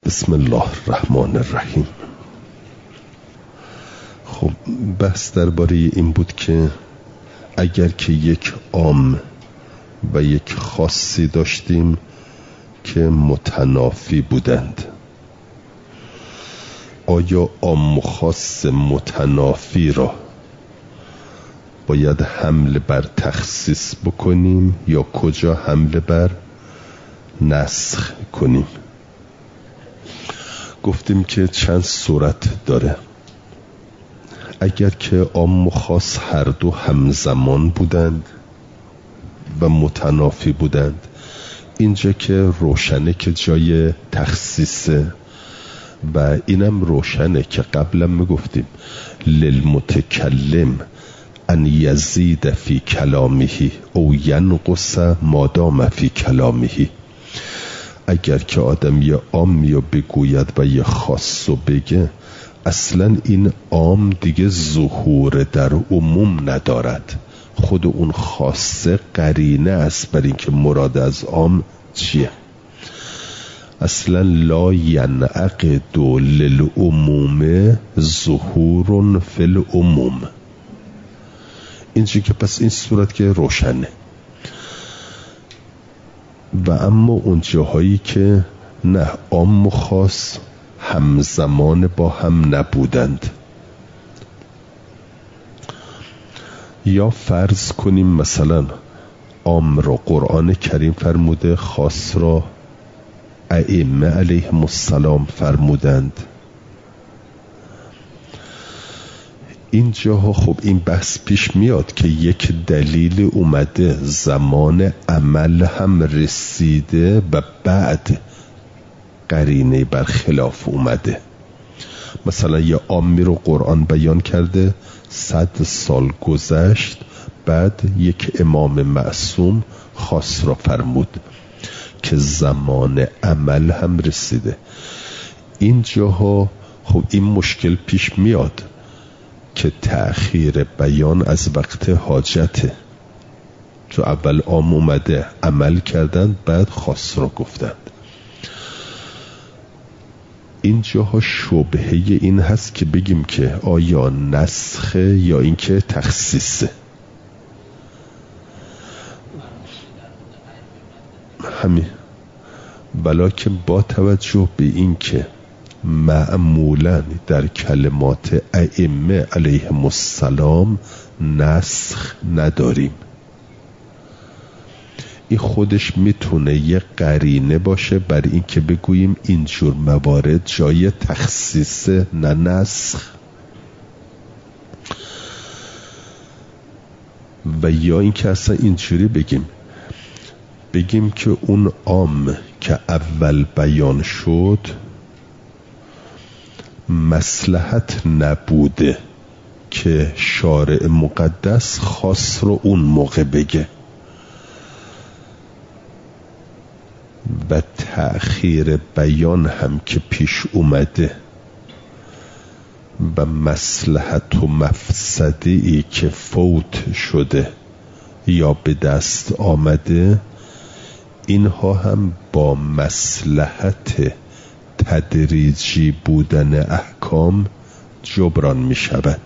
بسم الله الرحمن الرحیم. خب بحث درباره این بود که اگر که یک عام و یک خاصی داشتیم که متنافی بودند، آیا عام و خاص متنافی را باید حمل بر تخصیص بکنیم یا کجا حمل بر نسخ کنیم؟ گفتیم که چند صورت داره. اگر که عام و خاص هر دو همزمان بودند و متنافی بودند، اینجا که روشنه که جای تخصیصه و اینم روشنه که قبلا میگفتیم للمتکلم ان یزید فی کلامه او ینقص ما دام فی کلامه. اگر که آدم یه عامی رو بگوید و یه خاص رو بگه، اصلا این عام دیگه ظهور در عموم ندارد. خود اون خاصه قرینه است بر این که مراد از عام چیه. اصلا لا ینعقد للعموم ظهور فی العموم. اینجا که پس این صورت که روشنه. و اما اون جاهایی که نه عام و خاص همزمان با هم نبودند، یا فرض کنیم مثلا عام را قرآن کریم فرموده، خاص را ائمه علیهم السلام فرمودند. این جاها خب این بحث پیش میاد که یک دلیل اومده، زمان عمل هم رسیده و بعد قرینه برخلاف اومده. مثلا یه عامی رو قرآن بیان کرده، 100 سال گذشت، بعد یک امام معصوم خاص را فرمود که زمان عمل هم رسیده. این جاها خب این مشکل پیش میاد که تأخیر بیان از وقت حاجته. تو اول عام اومده عمل کردند، بعد خاص را گفتند. این جاها شبهه این هست که بگیم که آیا نسخه یا اینکه تخصیصه. همین. ولیکن با توجه به این که معمولا در کلمات ائمه علیهم السلام نسخ نداریم، این خودش میتونه یه قرینه باشه بر این که بگوییم اینجور موارد جای تخصیص نه نسخ. و یا این که اصلا اینجوری بگیم که اون عام که اول بیان شد مصلحت نبوده که شارع مقدس خاص رو اون موقع بگه و تأخیر بیان هم که پیش اومده و مصلحت و مفسده‌ای که فوت شده یا به دست آمده، اینها هم با مصلحت تدریجی بودن احکام جبران می شود.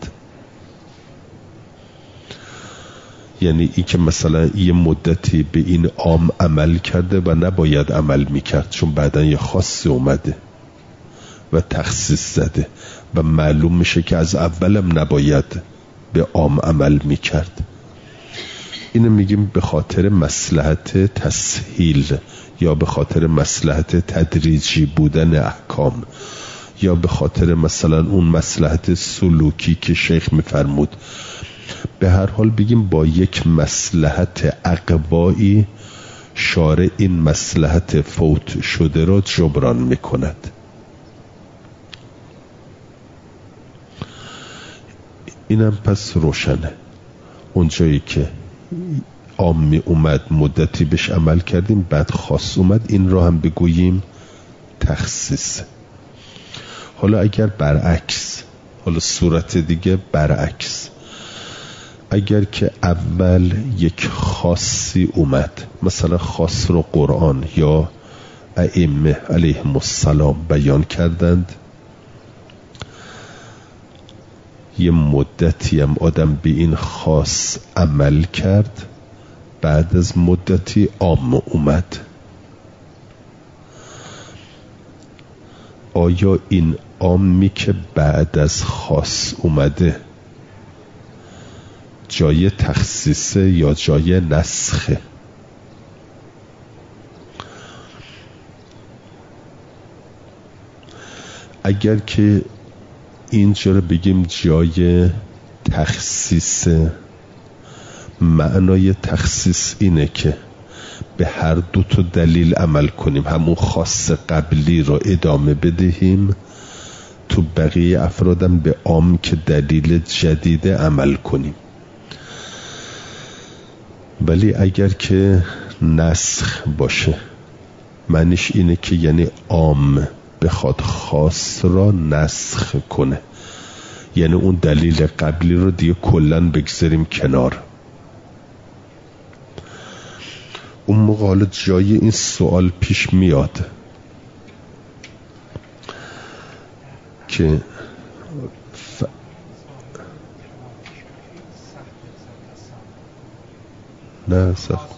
یعنی این که مثلا یه مدتی به این عام عمل کرده و نباید عمل می کرد، چون بعدن یه خاصی اومده و تخصیص زده و معلوم میشه که از اولم نباید به عام عمل می کرد. اینو میگیم به خاطر مصلحت تسهیل، یا به خاطر مصلحت تدریجی بودن احکام، یا به خاطر مثلا اون مصلحت سلوکی که شیخ میفرمود. به هر حال بگیم با یک مصلحت اقوایی شارع این مصلحت فوت شده را جبران میکند. اینم پس روشنه. اونجایی که عامی اومد مدتی بهش عمل کردیم، بعد خاص اومد، این را هم بگوییم تخصیص. حالا اگر برعکس، حالا صورت دیگه برعکس، اگر که اول یک خاصی اومد، مثلا خاص رو قرآن یا ائمه علیهم السلام بیان کردند یه مدتی هم آدم به این خاص عمل کرد، بعد از مدتی عام اومد. آیا این عامی که بعد از خاص اومده جای تخصیصه یا جای نسخه؟ اگر که اینجا رو بگیم جای تخصیص، معنای تخصیص اینه که به هر دو تا دلیل عمل کنیم، همون خاص قبلی رو ادامه بدهیم، تو بقیه افرادم به عام که دلیل جدید عمل کنیم. ولی اگر که نسخ باشه معنیش اینه که یعنی عام بخواد خاص را نسخ کنه، یعنی اون دلیل قبلی رو دیگه کلن بگذاریم کنار. اون موقع حالا جای این سوال پیش میاد که نه سخت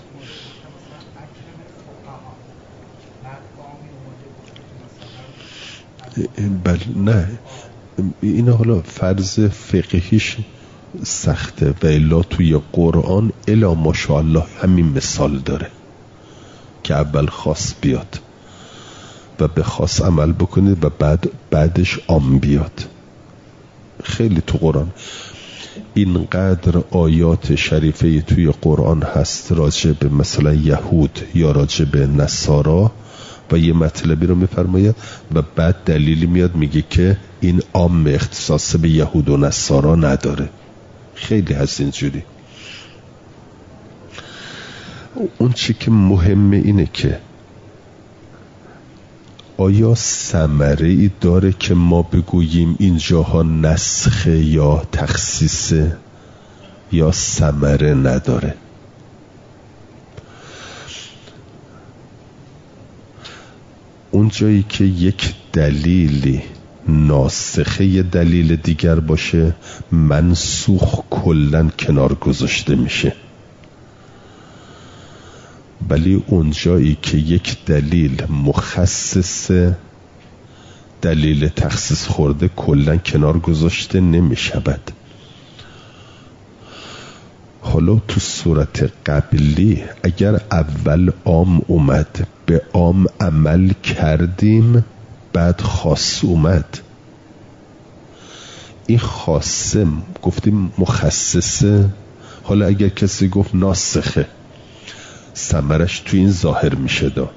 بله نه این حالا فرض فقهیش سخته و الا توی قرآن الا ماشاءالله همین مثال داره که اول خاص بیاد و به خاص عمل بکنید و بعدش عام بیاد. خیلی تو قرآن اینقدر آیات شریفه توی قرآن هست راجع به مثلا یهود یا راجع به نصارا و یه مطلبی رو میفرماید و بعد دلیلی میاد میگه که این عام اختصاص به یهود و نصارا نداره. خیلی هست اینجوری. اون چی که مهمه اینه که آیا ثمره ای داره که ما بگوییم اینجاها نسخه یا تخصیصه یا ثمره نداره؟ اون جایی که یک دلیلی ناسخه یه دلیل دیگر باشه منسوخ کلن کنار گذاشته میشه، ولی اون جایی که یک دلیل مخصص دلیل تخصیص خورده کلن کنار گذاشته نمیشود. حالا تو صورت قبلی اگر اول عام اومد به عام عمل کردیم بعد خاص اومد، این خاصه گفتیم مخصصه. حالا اگر کسی گفت ناسخه ثمرش تو این ظاهر میشه دا.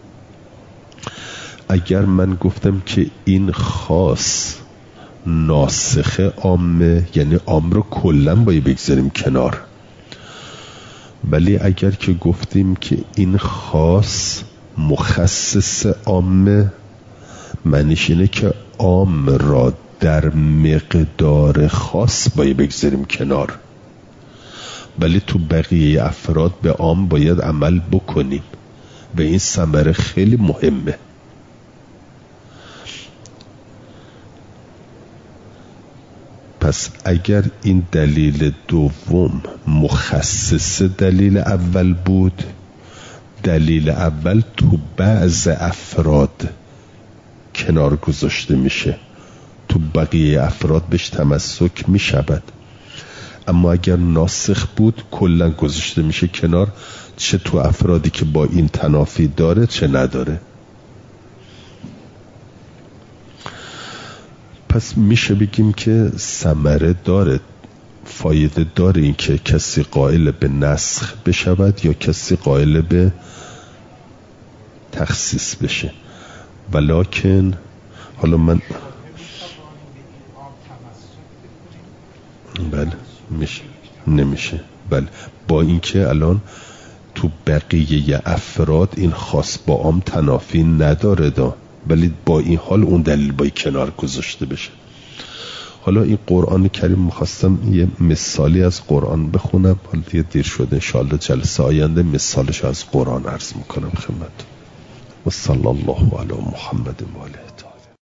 اگر من گفتم که این خاص ناسخه عامه یعنی عام رو کلن باید بگذاریم کنار، ولی اگر که گفتیم که این خاص مخصص عامه معنیش اینه که عام را در مقدار خاص باید بگذاریم کنار، ولی تو بقیه افراد به عام باید عمل بکنیم و این ثمره خیلی مهمه. پس اگر این دلیل دوم مخصص دلیل اول بود، دلیل اول تو بعض افراد کنار گذاشته میشه، تو بقیه افراد بهش تمسک میشود. اما اگر ناسخ بود کلا گذاشته میشه کنار، چه تو افرادی که با این تنافی داره چه نداره. پس میشه بگیم که ثمره داره، فایده داره این که کسی قائل به نسخ بشود یا کسی قائل به تخصیص بشه. ولکن حالا من بله میشه نمیشه، بله با اینکه الان تو بقیه افراد این خاص با عام تنافی نداره دا، ولی با این حال اون دلیل باید کنار گذاشته بشه. حالا این قرآن کریم میخواستم یه مثالی از قرآن بخونم، حالا دیگه دیر شده، انشاءالله جلسه آینده مثالش از قرآن عرض میکنم خدمت. و صلی الله علی محمد و آله.